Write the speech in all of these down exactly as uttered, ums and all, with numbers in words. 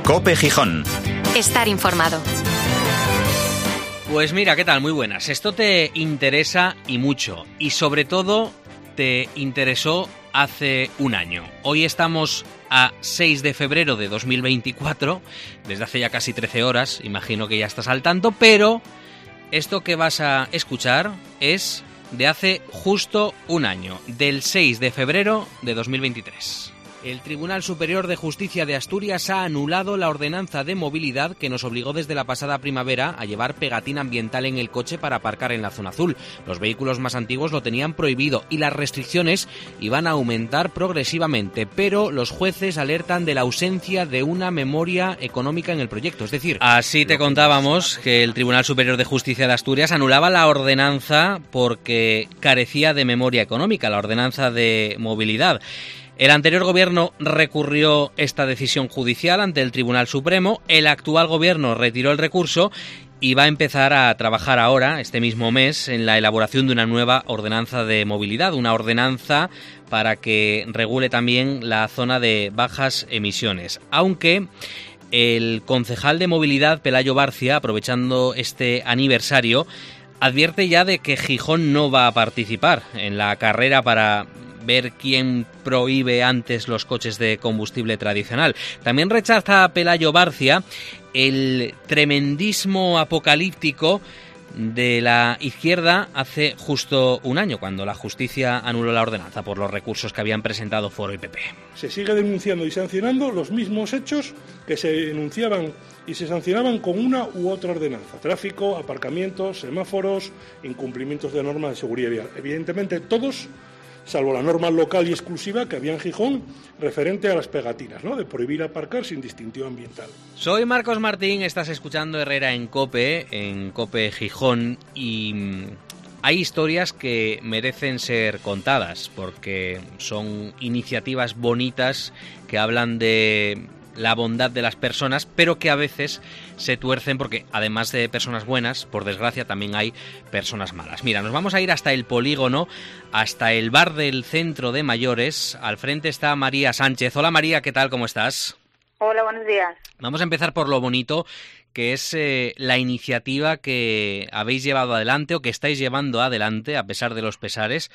COPE Gijón. Estar informado. Pues mira, ¿qué tal? Muy buenas. Esto te interesa y mucho. Y sobre todo te interesó hace un año. Hoy estamos a seis de febrero de dos mil veinticuatro, desde hace ya casi trece horas, imagino que ya estás al tanto, pero esto que vas a escuchar es de hace justo un año, del seis de febrero de dos mil veintitrés. El Tribunal Superior de Justicia de Asturias ha anulado la ordenanza de movilidad que nos obligó desde la pasada primavera a llevar pegatina ambiental en el coche para aparcar en la zona azul. Los vehículos más antiguos lo tenían prohibido y las restricciones iban a aumentar progresivamente, pero los jueces alertan de la ausencia de una memoria económica en el proyecto. Es decir, así te contábamos que el Tribunal Superior de Justicia de Asturias anulaba la ordenanza porque carecía de memoria económica, la ordenanza de movilidad. El anterior gobierno recurrió esta decisión judicial ante el Tribunal Supremo, el actual gobierno retiró el recurso y va a empezar a trabajar ahora, este mismo mes, en la elaboración de una nueva ordenanza de movilidad, una ordenanza para que regule también la zona de bajas emisiones. Aunque el concejal de movilidad, Pelayo Barcia, aprovechando este aniversario, advierte ya de que Gijón no va a participar en la carrera para ver quién prohíbe antes los coches de combustible tradicional. También rechaza Pelayo Barcia el tremendismo apocalíptico de la izquierda hace justo un año, cuando la justicia anuló la ordenanza por los recursos que habían presentado Foro y P P. Se sigue denunciando y sancionando los mismos hechos que se denunciaban y se sancionaban con una u otra ordenanza: tráfico, aparcamientos, semáforos, incumplimientos de normas de seguridad vial. Evidentemente todos, salvo la norma local y exclusiva que había en Gijón referente a las pegatinas, ¿no?, de prohibir aparcar sin distintivo ambiental. Soy Marcos Martín, estás escuchando Herrera en COPE, en COPE Gijón, y hay historias que merecen ser contadas porque son iniciativas bonitas que hablan de la bondad de las personas, pero que a veces se tuercen porque además de personas buenas, por desgracia, también hay personas malas. Mira, nos vamos a ir hasta el polígono, hasta el bar del Centro de Mayores. Al frente está María Sánchez. Hola María, ¿qué tal? ¿Cómo estás? Hola, buenos días. Vamos a empezar por lo bonito, que es eh, la iniciativa que habéis llevado adelante o que estáis llevando adelante, a pesar de los pesares,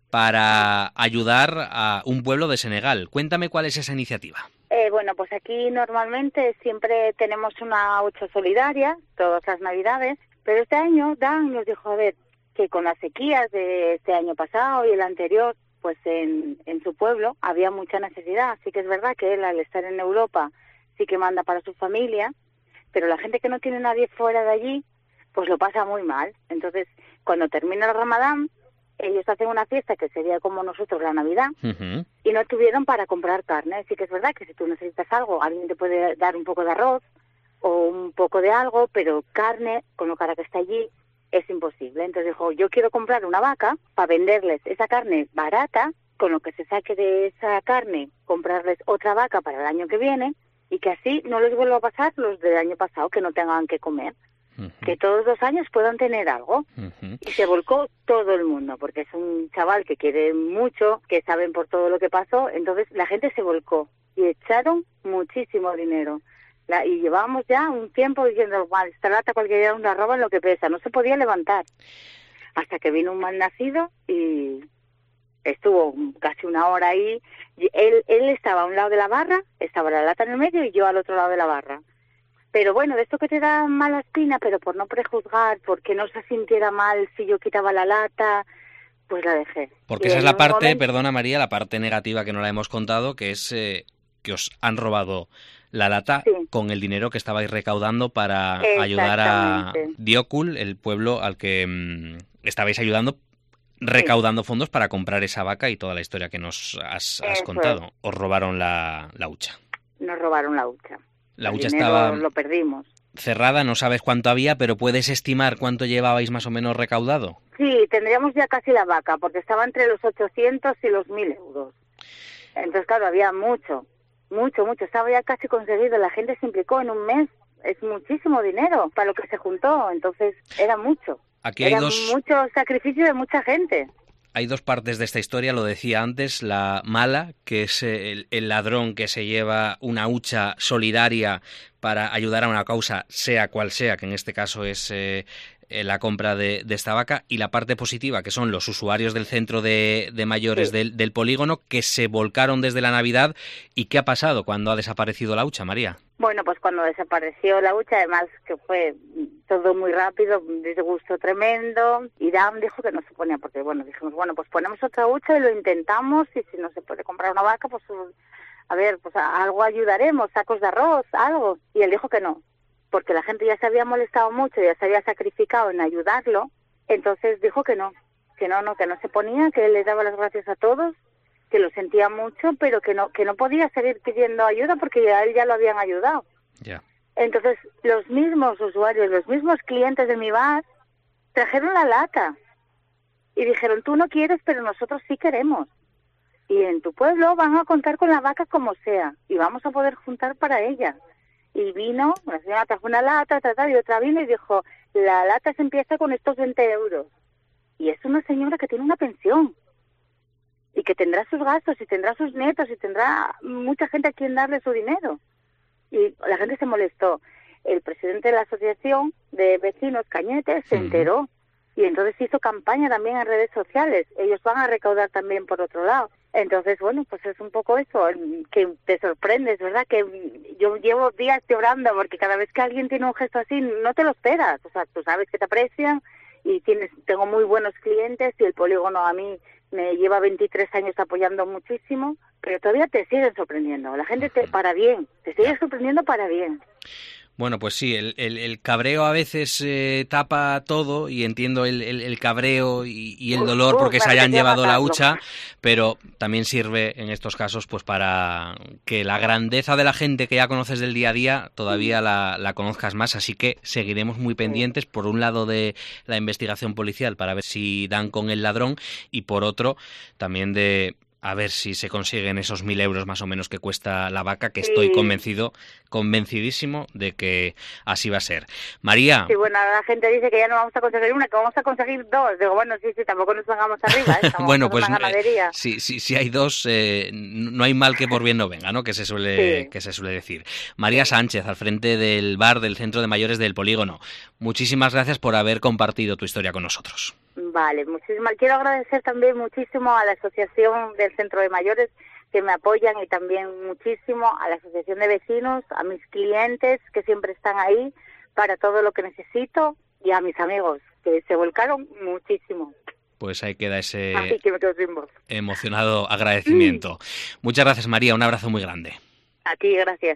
para ayudar a un pueblo de Senegal. Cuéntame cuál es esa iniciativa. Eh, bueno, pues aquí normalmente siempre tenemos una hucha solidaria, todas las Navidades, pero este año Dan nos dijo, a ver, que con las sequías de este año pasado y el anterior, pues en, en su pueblo había mucha necesidad. Sí que es verdad que él, al estar en Europa, sí que manda para su familia, pero la gente que no tiene nadie fuera de allí, pues lo pasa muy mal. Entonces, cuando termina el Ramadán, ellos hacen una fiesta que sería como nosotros la Navidad, uh-huh, y no tuvieron para comprar carne. Sí que es verdad que si tú necesitas algo, alguien te puede dar un poco de arroz o un poco de algo, pero carne, con lo cara que está allí, es imposible. Entonces dijo, yo quiero comprar una vaca para venderles esa carne barata, con lo que se saque de esa carne, comprarles otra vaca para el año que viene, y que así no les vuelva a pasar los del año pasado, que no tengan que comer. Uh-huh. Que todos los años puedan tener algo. Uh-huh. Y se volcó todo el mundo, porque es un chaval que quiere mucho, que saben por todo lo que pasó, entonces la gente se volcó y echaron muchísimo dinero. La, y llevábamos ya un tiempo diciendo, mal, esta lata cualquier día una roba en lo que pesa, no se podía levantar. Hasta que vino un mal nacido y estuvo casi una hora ahí. Y él, él estaba a un lado de la barra, estaba la lata en el medio y yo al otro lado de la barra. Pero bueno, de esto que te da mala espina, pero por no prejuzgar, porque no se sintiera mal si yo quitaba la lata, pues la dejé. Porque y esa es la parte, momento... perdona María, la parte negativa que no la hemos contado, que es eh, que os han robado la lata, sí, con el dinero que estabais recaudando para ayudar a Diócul, el pueblo al que mmm, estabais ayudando, recaudando, sí, fondos para comprar esa vaca y toda la historia que nos has, has contado. Es. Os robaron la, la hucha. Nos robaron la hucha. La el hucha estaba lo perdimos. cerrada, no sabes cuánto había, pero ¿puedes estimar cuánto llevabais más o menos recaudado? Sí, tendríamos ya casi la vaca, porque estaba entre los ochocientos y los mil euros. Entonces, claro, había mucho, mucho, mucho. Estaba ya casi conseguido. La gente se implicó en un mes. Es muchísimo dinero para lo que se juntó. Entonces, era mucho. Aquí hay era dos... mucho sacrificio de mucha gente. hay dos partes de esta historia, lo decía antes, la mala, que es el, el ladrón que se lleva una hucha solidaria para ayudar a una causa, sea cual sea, que en este caso es eh, la compra de, de esta vaca, y la parte positiva, que son los usuarios del centro de, de mayores sí. del, del polígono, que se volcaron desde la Navidad. ¿Y qué ha pasado cuando ha desaparecido la hucha, María? Bueno, pues cuando desapareció la hucha, además que fue todo muy rápido, un disgusto tremendo, Irán dijo que no se ponía, porque bueno, dijimos, bueno, pues ponemos otra hucha y lo intentamos, y si no se puede comprar una vaca, pues a ver, pues a algo ayudaremos, sacos de arroz, algo. Y él dijo que no, porque la gente ya se había molestado mucho, ya se había sacrificado en ayudarlo, entonces dijo que no, que no, no, que no se ponía, que él le daba las gracias a todos, que lo sentía mucho, pero que no que no podía seguir pidiendo ayuda porque a él ya lo habían ayudado. Yeah. Entonces, los mismos usuarios, los mismos clientes de mi bar, trajeron la lata y dijeron, tú no quieres, pero nosotros sí queremos. Y en tu pueblo van a contar con la vaca como sea, y vamos a poder juntar para ella. Y vino, una señora trajo una lata, tata, y otra vino y dijo, la lata se empieza con estos veinte euros. Y es una señora que tiene una pensión, y que tendrá sus gastos, y tendrá sus nietos, y tendrá mucha gente a quien darle su dinero. Y la gente se molestó. El presidente de la asociación de vecinos, Cañete, se uh-huh. enteró, y entonces hizo campaña también en redes sociales. Ellos van a recaudar también por otro lado. Entonces, bueno, pues es un poco eso, que te sorprendes, ¿verdad? Que yo llevo días llorando, porque cada vez que alguien tiene un gesto así, no te lo esperas. O sea, tú sabes que te aprecian, y tienes tengo muy buenos clientes, y el polígono a mí me lleva veintitrés años apoyando muchísimo, pero todavía te siguen sorprendiendo. La gente te para bien, te sigue sorprendiendo para bien. Bueno, pues sí, el, el, el cabreo a veces eh, tapa todo, y entiendo el, el, el cabreo y, y el dolor porque se hayan llevado la hucha, pero también sirve en estos casos pues para que la grandeza de la gente que ya conoces del día a día todavía la, la conozcas más, así que seguiremos muy pendientes, por un lado de la investigación policial para ver si dan con el ladrón, y por otro también de a ver si se consiguen esos mil euros más o menos que cuesta la vaca, que estoy sí. convencido, convencidísimo de que así va a ser. María. Sí, bueno, la gente dice que ya no vamos a conseguir una, que vamos a conseguir dos. Digo, bueno, sí, sí, tampoco nos pongamos arriba, ¿eh? Bueno, pues eh, sí, sí, si hay dos, eh, no hay mal que por bien no venga, ¿no? Que se suele, sí. que se suele decir. María Sánchez, al frente del bar del Centro de Mayores del Polígono. Muchísimas gracias por haber compartido tu historia con nosotros. Vale, muchísimas. Quiero agradecer también muchísimo a la Asociación del Centro de Mayores, que me apoyan, y también muchísimo a la Asociación de Vecinos, a mis clientes que siempre están ahí para todo lo que necesito, y a mis amigos que se volcaron muchísimo. Pues ahí queda ese Así que me quedo sin voz. Emocionado agradecimiento. Mm. Muchas gracias, María, un abrazo muy grande. A ti, gracias.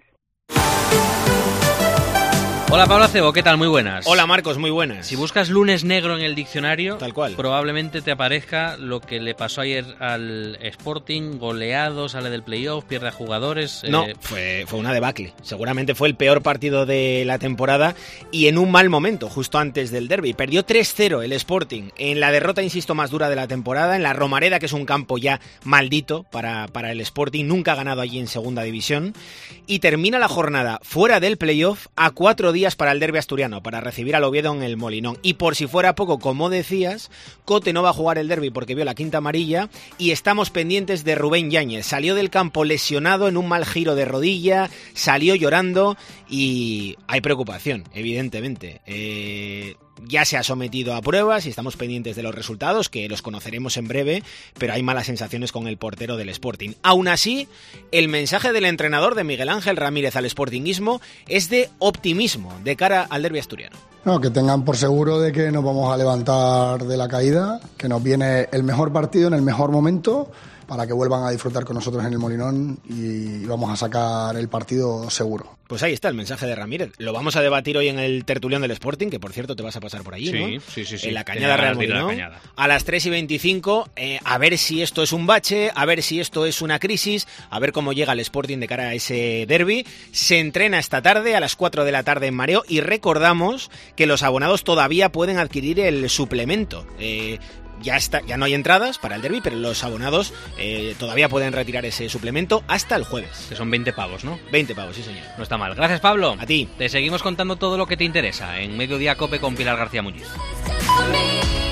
Hola Pablo Acebo, ¿qué tal? Muy buenas. Hola Marcos, muy buenas. Si buscas lunes negro en el diccionario, tal cual, probablemente te aparezca lo que le pasó ayer al Sporting, goleado, sale del playoff, pierde a jugadores. No, eh... fue, fue una debacle. Seguramente fue el peor partido de la temporada, y en un mal momento, justo antes del derbi. Perdió tres cero el Sporting en la derrota, insisto, más dura de la temporada, en la Romareda, que es un campo ya maldito para, para el Sporting. Nunca ha ganado allí en segunda división, y termina la jornada fuera del playoff a cuatro días para el derbi asturiano, para recibir al Oviedo en el Molinón. Y por si fuera poco, como decías, Cote no va a jugar el derbi porque vio la quinta amarilla, y estamos pendientes de Rubén Yáñez. Salió del campo lesionado en un mal giro de rodilla, salió llorando, y hay preocupación, evidentemente. Eh... Ya se ha sometido a pruebas y estamos pendientes de los resultados, que los conoceremos en breve, pero hay malas sensaciones con el portero del Sporting. Aún así, el mensaje del entrenador de Miguel Ángel Ramírez al sportinguismo es de optimismo de cara al derbi asturiano. No, que tengan por seguro de que nos vamos a levantar de la caída, que nos viene el mejor partido en el mejor momento, para que vuelvan a disfrutar con nosotros en el Molinón, y vamos a sacar el partido seguro. Pues ahí está el mensaje de Ramírez. Lo vamos a debatir hoy en el tertulión del Sporting, que por cierto te vas a pasar por allí, sí, ¿no? Sí, sí, sí. En la Cañada Real Molinón. Cañada. A las tres y veinticinco, eh, a ver si esto es un bache, a ver si esto es una crisis, a ver cómo llega el Sporting de cara a ese derbi. Se entrena esta tarde a las cuatro de la tarde en Mareo, y recordamos que los abonados todavía pueden adquirir el suplemento. Eh, Ya, está, ya no hay entradas para el derbi, pero los abonados eh, todavía pueden retirar ese suplemento hasta el jueves. Que son veinte pavos, ¿no? veinte pavos, sí señor. No está mal. Gracias, Pablo. A ti. Te seguimos contando todo lo que te interesa en Mediodía Cope con Pilar García Muñiz.